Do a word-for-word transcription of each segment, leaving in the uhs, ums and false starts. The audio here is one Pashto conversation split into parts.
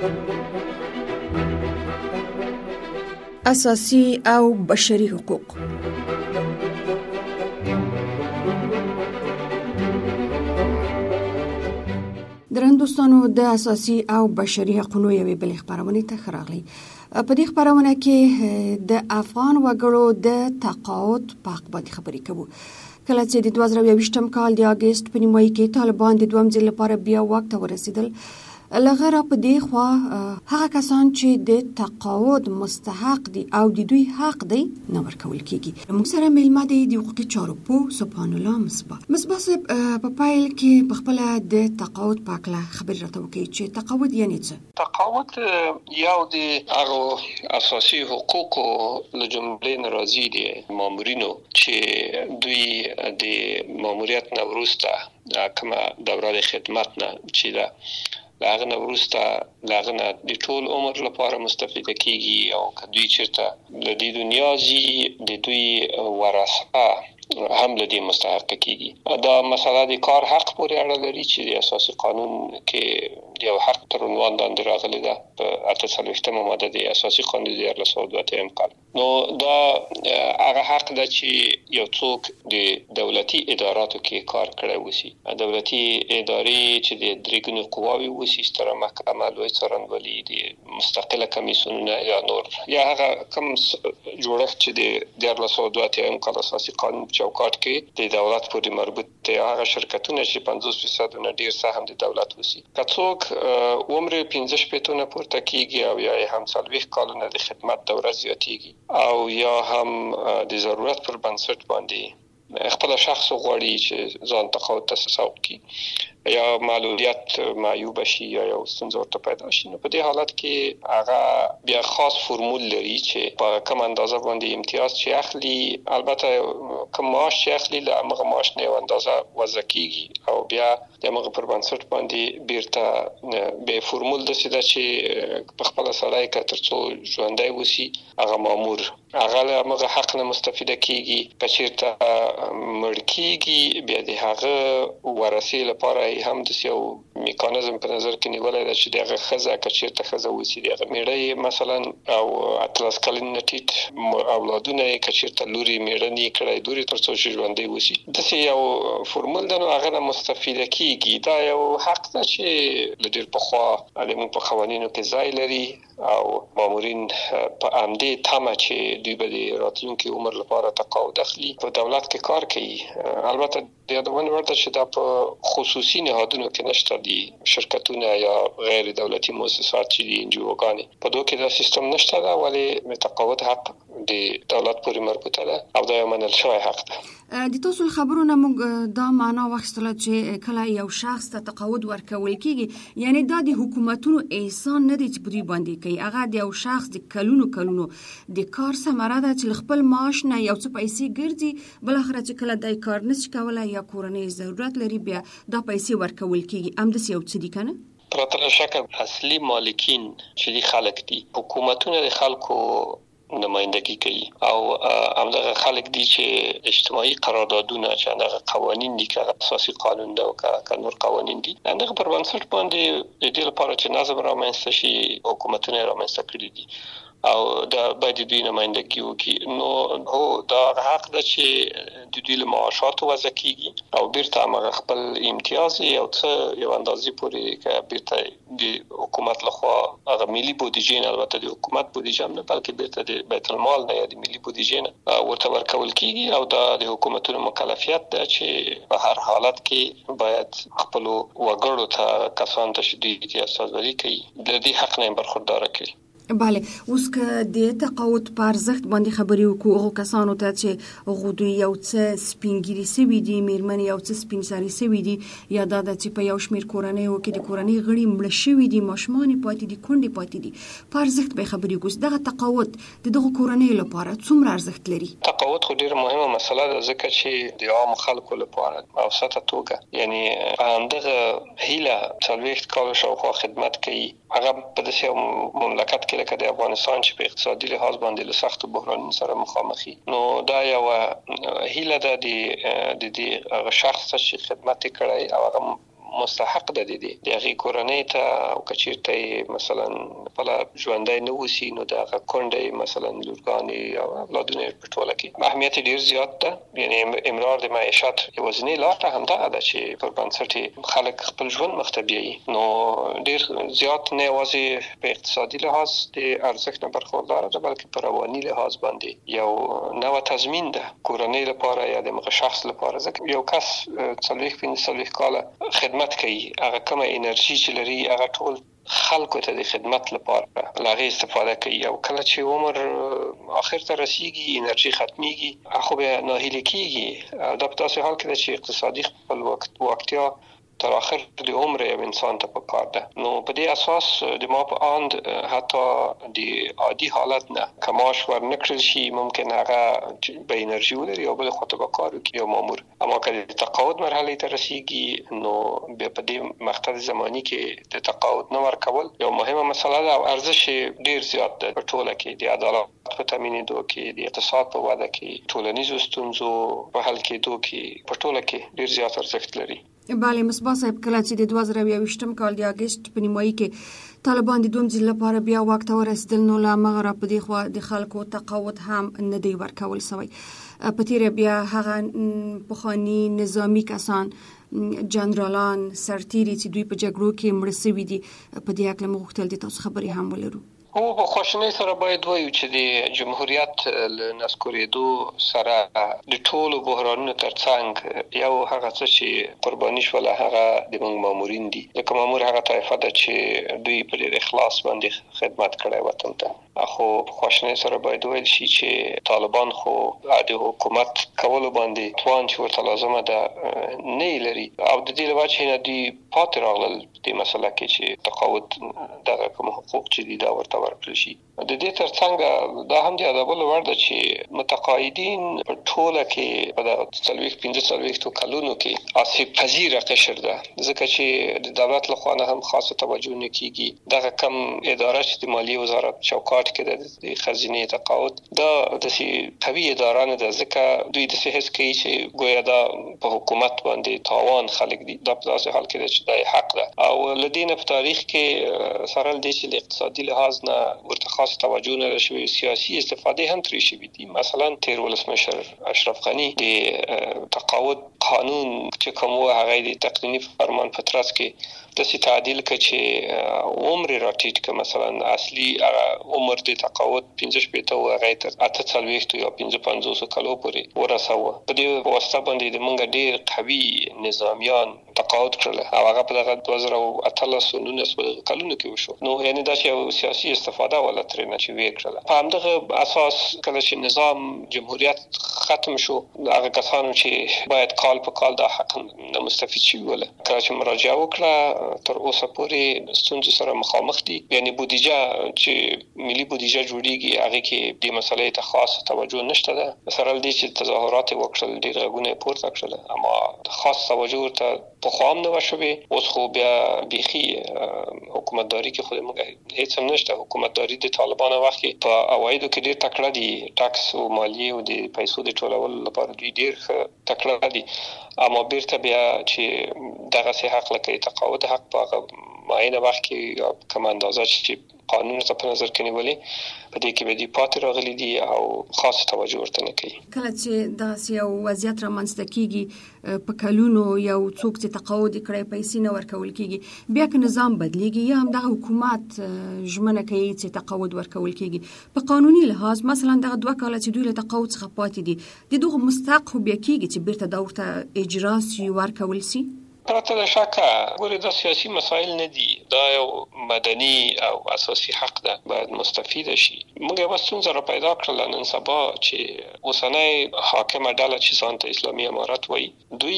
اساسي او بشري حقوق. درندوستانو د اساسي او بشري حقوقو یوې بلې خبرونه ته خراغلي. په دې خبرونه کې د افغان وګړو د تقاعد په اړه باندې خبرې کوو. کله چې د دوه زره یوویشتم کال د اگست په نیمایي کې طالبان د دویم ځل لپاره بیا واک ته ورسېدل، لغره په دې خوا هغه کسان چې د تقاعد مستحق دي او د دوی حق دی نه ورکول کیږي. موږ سره میلمه دی د حقوقي چارو په سبحان الله مصباح. مصباح صاحب په پایل کې په خپل د تقاعد په اړه خبرې راته وکړي چې تقاعد یعنی څه؟ تقاعد یو د هغه اساسي حقوقو له جملې نه راځي د مامورینو چې دوی د ماموریت نه وروسته کومه دوره د خدمت نه چې دا لاغه نه ورسته لاغه نه د ټول عمر لپاره مستفیده کیږي او کدوې چیرته د دې دنیا زی د دوی ورثه هم لدی مستحق کیږي. دا مسله د کار حق پورې اړه لري چې د اساسي قانون کې یو حق تر عنوان لاندې راغلی ده په اته څلوېښتمه ماده د اساسي قانون د دیارلس سوه دوه اتیا کال. نو دا هغه حق ده چې یو څوک د دولتي اداراتو کې کار کړی وسی. دولتي ادارې چې د درېګونو قواوي وسی ستره محکمه، لوی څارنوالي، د مستقله کمیسیونونه یا نور یا هغه کوم جوړښت چې د دیارلس سوه دوه اتیا کال اساسي قانون چوکاټ کې د دولت پورې مربوط دي، هغه شرکتونه چې پنځوس فیصد نه ډیر سهم د دولت وسی. که څوک عمر پنځه شپېته نه پورته کیږي او یا هم څلوېښت کالونه د خدمت دوره زیاتیږي او یا هم د ضرورت پر بنسټ باندې خپل شخص غواړي چې ځان تقاعد ته سوق کړي یا معلولیت معیوب شي یا یو ستونزه ورته پیدا شي، نو په دې حالت کې هغه بیا خاص فرمول لري چې په کوم اندازه باندې امتیاز چې اخلي، البته کوم معاش چې اخلي له هغه معاش نه اندازه وضع کیږي او بیا د هغه پر بنسټ باندې بیرته به فرمول د سیده چې په خپل سړی کې ترڅو ژوندۍ وسی هغه مامور هغه له هغه حق نه مستفیده کیږي. کچیرته مړ کیږي بیا د هغه ورثه لپاره هم د یو میکانیزم په نظر کې نیولای دی چې دغه خزه کچیرته خزه وسی دغه میړی مثلا او اتلس کلن نټیټ اولادونه کچیرته لوري میړنی کړای دوری ترڅو ژوندۍ وسی. د یو فرمول دنو هغه نه مستفیده کیږي. دا یو حق ده چې لدیر په خوا علمو په قوانینو کې ځای لري او مامورین په امدې تمه چې دوی به د راتلونکي عمر لپاره تقاعد اخلي په دولت کې کار کوي. البته د یادونه ورته چې دا په خصوصي نهادونو کې نشته، دي شرکتونه یا غیر دولتي مؤسسات چې دي انجوګانې په دوی کې دا سیستم نشته دا، ولی تقاعد حق د دولت پورې مربوطه ده او دا یو منل شوی حق ده. د تاسو خبرونه موږ دا معنا واخیستله چې کله یو شخص ته تقاعد ورکول کیږي، یعنی دا د حکومتونو احسان نه دی چې په دوی باندې کوي، هغه د یو شخص د کلونو کلونو د کار ثمره ده چې خپل معاش نه یو څه پیسې ګرځي، بل اخر چې کله دای کار نشي کولای یا کورنۍ ضرورت لري بیا دا پیسې ورکول کیږي. ام د یو څه دي کنه؟ پرته له شکه اصلي مالکین چې دي خلک دي، حکومتونه د خلکو نمایندګي کوي او همدغه خلک دي چې اجتماعي قراردادونه چې هغه قوانين دي که اساسي قانون ده او که نور قوانين دي هغه پر بنسټ باندې د دې لپاره چې نظم رامنځته شي حکومتونه رامنځته کړي دي او دا باید دوی نمایندګي وکړي. نو هو دا حق ده چې د دوی له معاشاتو وضع کیږي او بیرته هغه خپل امتیاز یو څه یو اندازې پورې که بیرته د حکومت لخوا هغه ملي بودیجه نه، البته د حکومت بودیجه نه بلکې بیرته د بیت المال نه یا د ملي بودیجه نه ورته ورکول کیږي او دا د حکومتونو مکلفیت ده چې په هر حالت کې باید خپل وګړو ته کسان ته شدید استازولي کوي د دې حق نه برخوردار کړي. بله، اوس که د تقاعد په ارزښت باندې خبرې وکړو، هغو کسانو ته چې هغوی دوی یو څه سپینګیري سوي دي، میرمنې یو څه سپین سرې سوي دي، یا دا ده چې په یو شمېر کورنیو کې د کورنۍ غړي مړه شوي دي، ماشومان یې پاتې دي، کونډې پاتې دي، په ارزښت به خبرې وکړو. دغه تقاعد د دغو کورنیو لپاره څومره ارزښت لري؟ تقاعد خو ډېره مهمه مسله ده ځکه چې د عام خلکو لپاره په اوسطه توګه یعنی همدغه هیله څلوېښت کاله شاوخوا خدمت کوي، هغه په داسې مملکت کې لکه د افغانستان چې په اقتصادي لحاظ باندې له سختو بحرانونو سره مخامخي، نو دا یو هیله ده د د شخص چې خدمت کړی او هغه مستحق ده دي د هغه کورنۍ ته او کچیرته مثلا بل ژوندۍ نه وسی نو دا کونډې مثلا لورګانی او اولادونه په ټوله کې اهمیت ډیر زیات ده یعنی امرار د معیشت وزنی لاره هم ده چې پر بنسټ خلک خپل ژوند مختبیي نو ډیر زیات نه وازي په اقتصادي لحاظ د ارزښت نه برخوردار ده بلکې په رواني لحاظ باندې یو نو تضمین ده کورنۍ لپاره یا د مغه شخص لپاره ځکه یو کس څلويخ پنځه څلويخ کاله خدمت کوي هغه کومه انرژي چې لري هغه ټول خلکو ته د خدمت لپاره لاغي استفاده کوي او کله چې عمر اخر ته رسیږي انرژي ختميږي خو به ناهیله کیږي دا په تاسو حال کې چې اقتصادي خپل وخت وختیا تر اخر د عمر یو انسان ته پکار ده نو په دې اساس د ما په اند حتی د عادي حالت نه کماش ورنکړل شي ممکن هغه به انرژي ولري او بل خاطر به کار کوي او مامور اما کله د تقاعد مرحله ته رسیږي نو په دې مقطع زماني کې د تقاعد نه ورکول یو مهمه مسله ده او ارزش ډیر زیات ده په ټوله کې د عدالت په تامینېدو کې د اقتصاد په وده کې ټولنیزو ستونزو په حل کېدو کې په ټوله کې ډیر زیات ارزښت لري. بله مصباح صاحب کله چې د دوه زره یوویشتم کال د اگست په نیمایي کې طالبان د دوم ځل لپاره بیا واک ته ورسېدل نو لا مغرب په دې خوا د خلکو تقاعد هم نه دی ورکول شوی په تیر بیا هغه پخوانی نظامی کسان جنرالان سرتیري چې دوی په جګړو کې مړ شوي دي په دې اړه موږ غوښتل دي تاسو خبرې هم ولرو. او په خوشنۍ سره باید وایو چې د جمهوریت له نسکورېدو سره د ټولو بحرانونو ترڅنګ یو هغه څه چې قرباني شول هغه د موږ مامورین دي لکه مامور هغه طایفه ده چې دوی په ډېر اخلاص باندې خدمت کړی وطن ته خو په خوشنۍ سره باید ویل شي چې طالبان خو د حکومت کولو باندې توان چې ورته لازمه ده نه لري او د دې لپاره چې نه دی پاتې راغلل د مسله کې چې تقاعد دغه کوم حقوق چې دي دا ورته ورکړل شي د دې ترڅنګ دا هم د ادبولو ور ده چې متقاعدین په ټوله کې په د څلويخ پنځه څلويخ کلونو کې آسیب پذیره قشر ده ځکه چې د دولت لخوا نه هم خاصه توجه نه کیږي دغه کم اداره چې د مالیې وزارت چوکاټ کې د خزینه تقاعد دا د سی قوي اداره نه ده ځکه دوی د سهس کوي چې ګویا دا په حکومت باندې تاوان خلک دي دا په داسې حال کې ده چې دا حق ده او لدينا په تاریخ کې سره د دې اقتصادي لحاظ نه ورته خاص توجه نه شوی سیاسي استفاده هم ترې شوی دي مثلا تیر ولسمشر اشرف غنی د تقاعد قانون چې کوم هغه د تقنینی فرمان په ترڅ کې د سی تعدیل کې چې عمر راټیټ ک مثلا اصلي عمر د تقاعد پنځه شپږ او هغه تر اته څلويخ یا پنځه پنځوس کلو پورې ورساوه په دې واسطه باندې د مونږ ډېر قوي نظامیان تقاعد کړل او هغه په دغه دوه زره اتلس نولس کلونو کې وشو نو یعنی دا چې سیاسي استفاده ولا تر نه چې وکړه په همدغه اساس کله چې نظام جمهوریت ختم شو هغه کسانو چې باید کال په کال د حق نه مستفید شي ولا کله چې مراجعه وکړه تر اوسه پورې ستونزې سره مخامخ دي یعنی بودیجه چې ملي بودیجه جوړیږي هغه کې د مسلې ته خاص توجه نشته ده سره د دې تظاهرات وکړل ډېر غوونه پورته کړل اما خاص توجه ته په خام نه وشوي اوس خو بیا بيخي حکومتداري کې خو موږ هیڅ هم نشته حکومتداري د طالبانو وخت کې په اوایدو کې ډېر تکړه دي ټاکس او مالیه او د پیسو د ټولولو لپاره دوی ډېر تکړه دي اما بیرته بیا چې دغه سي حق لکه تقاعد حق په معینه وخت کې کوم اندازه چې قانون ته په نظر کې نیولې په دې کې به دي پاتې راغلي دي او خاص توجه ورته نه کوي کله چې د یو وضعیت رامنځته کیږي په کلونو یو څوک چې تقاعد کړي پیسې نه ورکول کیږي بیا که نظام بدلیږي یا هم د حکومت ژمنه کوي چې تقاعد ورکول کیږي په قانوني لحاظ مثلا دغه دوه کاله چې دوی له تقاعد څخه پاتې دي د دغه مستحق بیا کیږي چې بیرته دا ورته اجرا شي ورکول شي پرته له شکه ګورې دا سیاسي مسایل نه دي دا یو مدني او اساسي حق ده باید مستفید شي موږ یو ستونزه را پیدا کړل نن سبا چې اوسنۍ حاکمه ډله چې ځان ته اسلامي امارت وایي دوی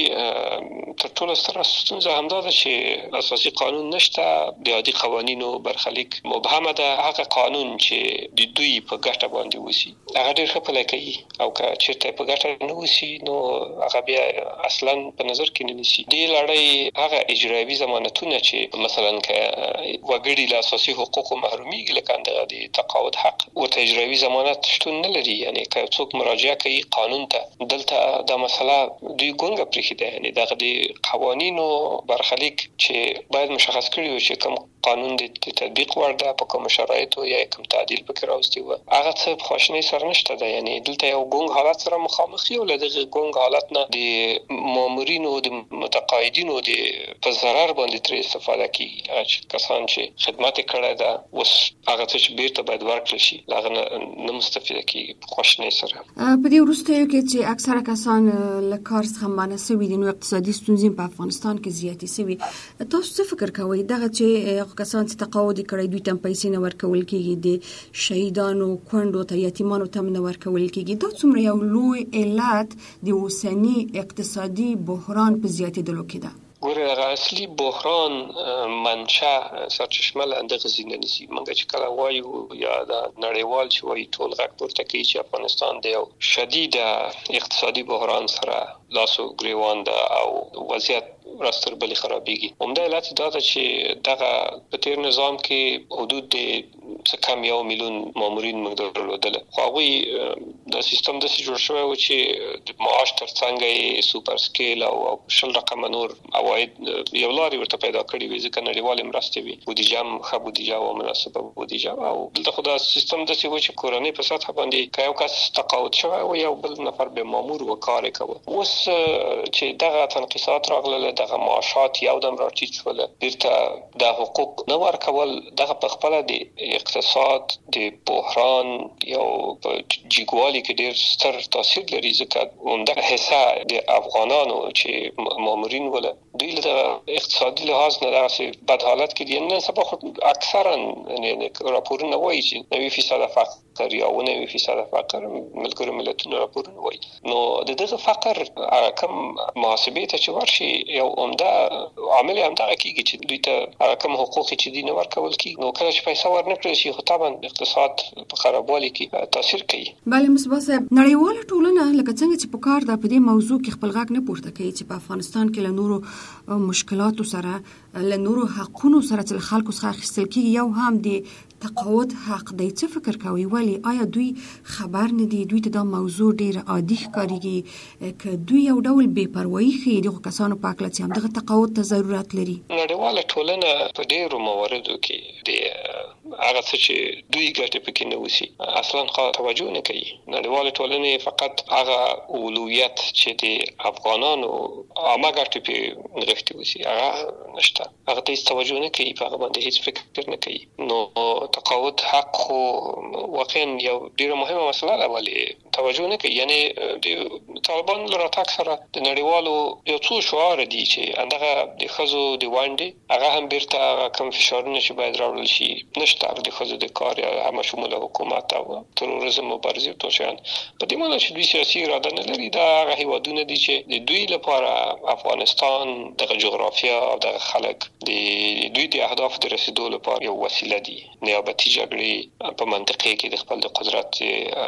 تر ټولو ستره ستونزه همدا ده چې اساسي قانون نشته د عادي قوانینو برخلیک مبهمه ده هغه قانون چې د دوی په ګټه باندې وسی هغه ډېر ښه پلی کوي او که چېرته په ګټه نه وسی نو هغه بیا اصلا په نظر کې نه نیسي د لړۍ هغه اجرایي ضمانتونه چې مثلا ک وګړي له اساسي حقوقو محرومیږي لکه د تقاعد حق ورته اجرایي ضمانت شتون نه لري. یعنی که څوک مراجعه کوي قانون ته دلته دا مسله دوی ګونګه پرېښې ده. یعنی دغه د قوانینو برخلیک چې باید مشخص کړي وي چې کوم قانون د تطبیق وړ ده په کوم شرایطو یا کوم تعدیل پکې راوستي و هغه څه په خواشنۍ سره نشته ده. یعنی دلته یو ګونګ حالت سره مخامخ یو له دغه ګونګ حالت نه د مامورینو د متقاعدینو د په ضرر باندې تر استفاده کوي. چې کسان چې خدمت کړی ده اوس هغه څه چې بیرته باید ورکړل شي هغه نه مستفیده کیږي په خواشنۍ سره. په دې وروستیو کې چې اکثره کسان له کار څخه منع شوي دي نو اقتصادي ستونزې په افغانستان کې زیاتې شوي. تاسو څه فکر کوئ دغه چې کسان چې تقاعد کړي دوی تم پیسې نه ورکول کیږي د شهیدانو کونډو ته یتیمانو تم نه ورکول کیږي دا څومره یو لوی علت د اوسنی اقتصادي بحران په زیاتېدلو کې ده؟ ګوره هغه اصلي بحران منشأ سرچشمه لاندې غزینه نسی منګه چې کله وایو یا د نړیوال چې وایي ټول غږ پورته کوي چې افغانستان د یو شدید اقتصادي بحران سره لاسو ګریوان ده او وضعیت راستر بلی خرابېږي. همدا علت دا ده چې دغه په تیر نظام کې حدود د څه کم یو میلیون مامورین موږ درلودل. خو هغوی د سیستم داسې جوړ شوی و چې د معاش ترڅنګ یې سوپر سکیل او شل رقم نور عواید یو لارې ورته پیدا کړي وي ځکه نړیوالې مرستې وي بودیجه هم ښه بودیجه او مناسبه بودیجه او دلته خو دا سیستم داسې و چې کورنۍ په سطح باندې که یو کس تقاعد شوی و یو بل نفر به مامور و کار یې کوه. اوس چې دغه تنقیصات راغله دغه معاشات یو دم راټیټ شول بیرته د حقوق نه ورکول دغه په خپل د اقتصاد د بحران یو جګوالي کې ډېر ستر تاثیر لري ځکه همدغه حصه د افغانانو چې مامورین ول دوی له اقتصادي لحاظ نه دغه بد حالت کې دي. نن سبا خو اکثرا یعنی راپورونه وایي چې نوي فیصد فقر یا نوي فیصد فقر ملګرو ملتونو راپورونه وایي نو د دغه فقر کم محاسبه ته چې ورشي یو عمده عامل هم دغه کیږي چې دوی ته کوم حقوق چې دي نه ورکول کیږي نو کله چې پیسې ورنکړي شي خو طبعا اقتصاد په خرابوالي کې تاثیر کوي. بله مصباح صاحب نړیواله ټولنه لکه څنګه چې په کار ده په دې موضوع کې خپل غږ نه پورته کوي چې په افغانستان کې له نورو مشکلاتو سره له نورو حقونو سره چې خلکو څخه اخیستل کیږي یو هم د تقاعد حق دی. څه فکر کوي ولی آیا دوی خبر نه دي دوی ته دا موضوع ډیر عادي ښکاريږي که دوی یو ډول بے پروايي ښيي دغه کسانو په اړه چې هم دغه تقاعد ته ضرورت لري؟ نړیواله ټولنه په ډیرو مواردو کې د هغه څه چې دوی ګټه پکې نه وسی اصلا خو توجه نه کوي. نړیواله ټولنه فقط هغه اولویت چې د افغانانو عامه ګټه په نغښتي وسی هغه نشته هغه ته توجه نه کوي په هغه باندې هیڅ فکر نه کوي. نو تقاعد حق خو واقعا یو ډیره مهمه مسله ده ولی توجه نه کوي. یعنی د طالبان لراتک سره د نړیوالو یو څو شعار دي چې اندغه د خزو د وانډي هغه هم بیرته کوم فشارونه چې باید راوړل شي نشته د خزو د کار یا هم شمول حکومت او تروریزم مبارزه او توشان په دې معنی چې دوی سیاسي اراده نه لري. دا هغه هیوادونه دي چې د دوی لپاره افغانستان د جغرافیا او د خلک د دوی د اهداف د رسیدو لپاره یو وسیله دي. نیابتي جګړې په منطقه کې د خپل د قدرت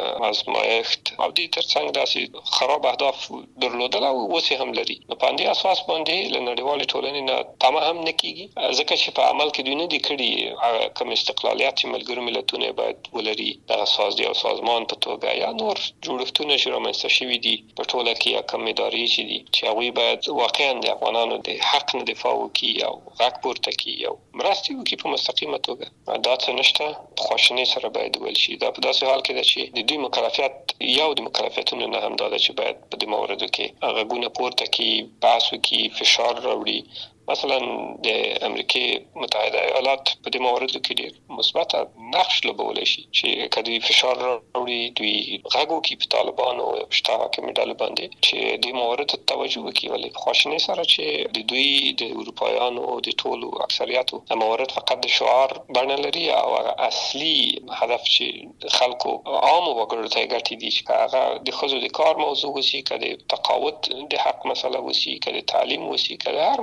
آزمایښت او د ترڅنګ داسې خراب اهداف درلودل او اوس هم لري. په دې اساس باندې له نړیوالې ټولنې نه تمه هم نکېږي ځکه چې په عمل کې دوی نه دي کړي کوم استقلالیت چې ملګرو ملتونه باید ولري د اساس دی او سازمان په توګه یا نور جوړښتونه چې رامنځته شوي دي په ټوله کې یا کوم ادارې چې دي چې هغوی باید واقعا د افغانانو د حق نه دفاع وکړي او غږ پورته کړي او مرستې وکړي په مستقیمه توګه. دا څه نشته په خواشینۍ سره باید ویل شي. دا په داسې حال کې ده چې د دوی مکلفیت یو د مکلفیتونو نه هم دا ده چې باید په دې موردو کې غږونه پورته کړي بحث وکړي فشار راوړي. مثلا د امریکای متحده ایالات په دې موردو کې ډېر مثبت نقش لوبولی شي چې کدی فشار راوړي دوی غږ وکړي په طالبانو او شته حاکمې ډلې باندې چې دې موردو ته توجه وکړي. ولې په خواشینۍ سره چې د دوی د اروپایانو د ټولو اکثریتو موارد فقط د شعار بڼه لري او اصلي هدف چې خلکو عام وګړو ته ګټي دي چې هغه د خزو د کار موضوع وسی کده تقاعد د حق مسله وسی کده تعلیم وسی کده هر مورد وسی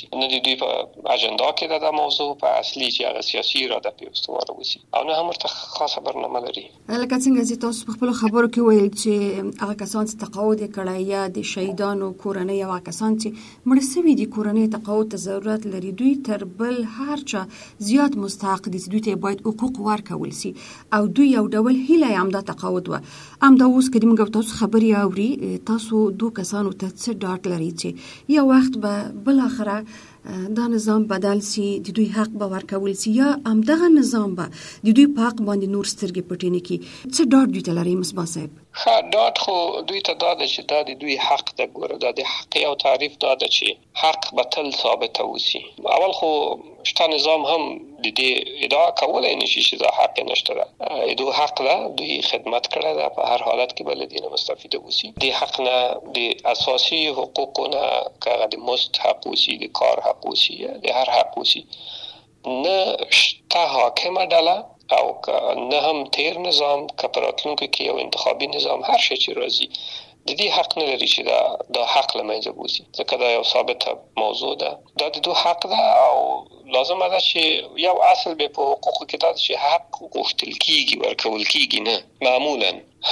وسی، نه د دوی په اجنډا کې د موضوع په اصلي چې هغه سیاسي اراده په استواره وسی، او نه هم ورته خاصه برنامه لري. لکه څنګه چې تاسو په خپل خبرو کې ویل چې هغه کسان چې تقاعد کړي یا د شهیدانو کورنۍ او کسان چې مړ شوي دي کورنۍ تقاعد ته ضرورت لري، دوی تر بل هر چا زیات مستحق دي چې دوی ته باید حقوق ورکول شي، او دوی یو ډول هیله هم د تقاعد و هم دا اوس کدي موږ تاسو خبري اوري، تاسو دوه کسانو ته څه ډاټ لري چې یو وخت به بل اخره دا نظام بدل سي، د دوی حق به ورکول سي، یا همدغه نظام به د دوی په حق باندې نور سترګې پټې نه کړي. څه ډاډ دوی ته لري مصباح صاحب؟ ها ډاډ خو دوی ته دا ده چې دا د دوی حق ده. ګوره دا د حق یو تعریف دا ده چې حق به تل ثابت اوسي. اول خو شته نظام هم د دې ادعا کولای نشي چې دا حق نشته ده، دوی حق ده، دوی خدمت کړی ده، په هر حالت کې بل دینه مستفید اوسي. د حق نه د اساسي حقوقونه کغه د مست حق اوسي، د کار حق اوسي، د هر حق اوسي، نه شته حاکمه ډله او نه هم تیر نظام کپراتلونکو کې یو انتخابي نظام، هر شي چې راځي د دې حق نه لري چې دا د حق لمنځه بوزي، ځکه دا یو ثابت موضوع ده. دا د دوه حق ده او لازم ده چې یو اصل به په حقوقو کې دا چې حق غوښتل کیږي، ورکول کیږي، نه معمولا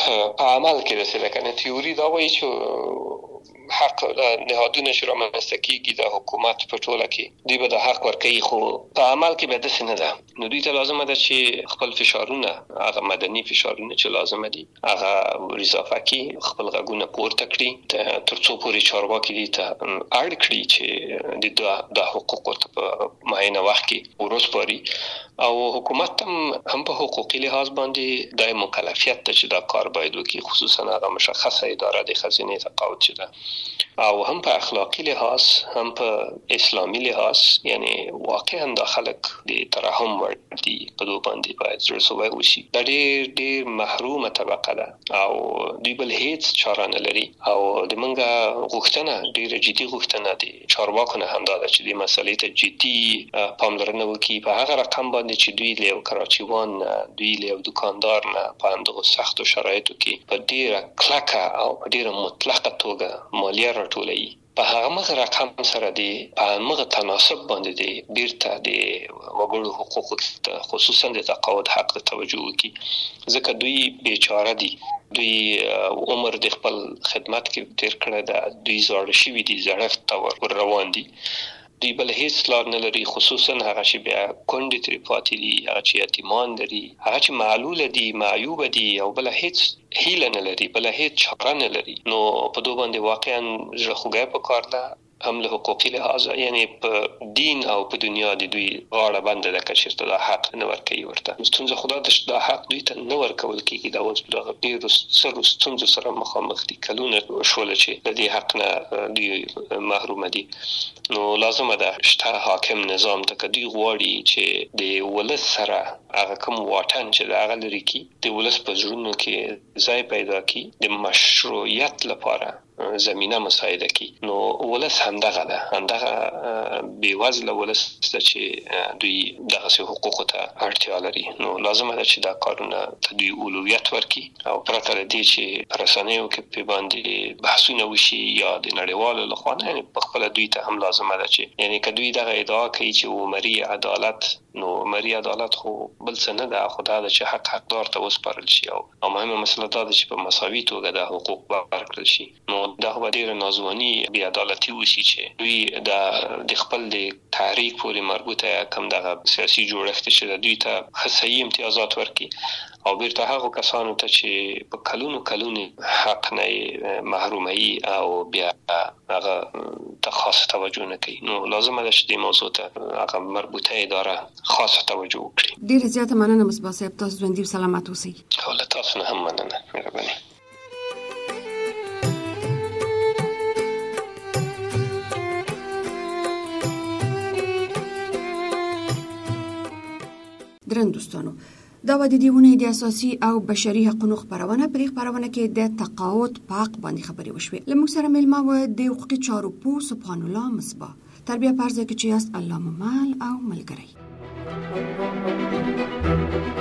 په عمل کې رسېده. کنه تیوري دا وایي چې حق د نهادونه چې رامنځته کیږي د حکومت په ټوله کې دوی به د حق ورکوي، خو په عمل کې به داسې نه ده. نو دوی ته لازمه ده چې خپل فشارونه، هغه مدني فشارونه چې لازمه دي، هغه اضافه کړي، خپل غږونه پورته کړي، تر څو پورې چارواکي دي ته اړ کړي چې د د حقوقو په معینه وخت کې ورسپاري، او حکومت هم هم په حقوقي لحاظ باندې د مکلفیت ته چې دا کار باید وکړي، خصوصا هغه مشخصه اداره د خزینه تقاعد چې ده، او هم په اخلاقی لحاظ، هم په اسلامي لحاظ، یعنی واقعا د خلک د ترحم ور دي په دوه باندې باید رسوي وشي. د ډېر ډېر محرومه طبقه ده او دوی بل هیڅ چاره نه لري، او د منګه غوښتنه ډېر جدي غوښتنه دي چارواکو نه هم دا چې د مسلې ته جدي پاملرنه وکړي په هغه رقم باندې چې دوی له کراچیوان، دوی له دکاندار نه په اندغه سختو شرایطو کې په ډېر کلکه او په ډېر مطلقه توګه مالیه راټولوي، په هغه مغه رقم سره دی په مغه تناسب باندې دی بیرته دی وګړو حقوقو ته خصوصا د تقاعد حق ته توجه وکړي، ځکه دوی بیچاره دي، دوی عمر د خپل خدمت کې تیر کړی دا، دوی زاړه شوي دي، زړښت ته ور روان دي، دوی بل هیڅ لار نه لري، خصوصا هغه چې بیا کونډې ترې پاتې دي، هغه چې یتیمان لري، هغه چې معلول دي، معیوب دي، او بل هیڅ هیله نه لري، بل هیڅ چاره نه لري. نو په دوه باندې واقعا زړه خوږی پکار ده، هم له حقوقي لحاظ، یعنی په دین او په دنیا د دوی غاړه بنده ده که چېرته دا حق نه ورکوي ورته. ستونزه خو دا ده چې دا حق دوی ته نه ورکول کېږي، دا اوس په دغه ډېرو سترو ستونزو سره مخامخ دي، کلونه شوله چې د دې حق نه دوی محرومه دي. نو لازمه ده شته حاکم نظام ته که دوی غواړي چې د ولس سره هغه کوم واټن چې د هغه لرې کړي، د ولس په زړونو کې ځای پیدا کړي، د مشروعیت لپاره زمینه مساعده کی، نو ولس همدغه ده، همدغه بیوزله ولس ده چې دوی دغه حقوق ته اړتیا لري. نو لازمه ده چې دا کارونه ته دوی اولویت ورکړي، او پرته له دې چې په رسنیو کې په باندې بحثونه وشي یا د نړیوالو لخوا نه، یعنی په خپل دوی ته هم لازمه ده چې یعنی که دوی دغه ادعا کوي چې عمري عدالت، نو عمري عدالت خو بل څه نه ده، خو دا ده چې حق حقدار ته وسپارل شي، او مهمه مسله دا ده چې په مساوي توګه د حقوق ورکړل شي. نو دا خو ډېر نازواني بې عدالتي وشي چې دوی د خپل د تحریک پورې مربوطه کوم دغه سیاسي جوړښت چې دوی ته ښه صحیح امتیازات ورکړي، او بیرته هغه کسانو ته چې په کلونو کلونو حق نه محرومي او بیا هغه ته خاص توجه نه کوي. نو لازمه ده چې د موضوع ته هغه مربوطه اداره خاصه توجه وکړي. ډېر زیاته مننه مصباح صاحب، تاسو ژوندي سلامت اوسئ. او له تاسو نه هم مننه، مهرباني. درن دوستانو، دا و د دیونه د اساسي او بشري حقوقو خبرونه په خبرونه کې د تقاعد په حق باندې خبرې وشوې. لمږ سره ملما و د حقوقي چارو پو سبحان الله مصباح تربیه پرځه کې چې است الله ممال او ملګری.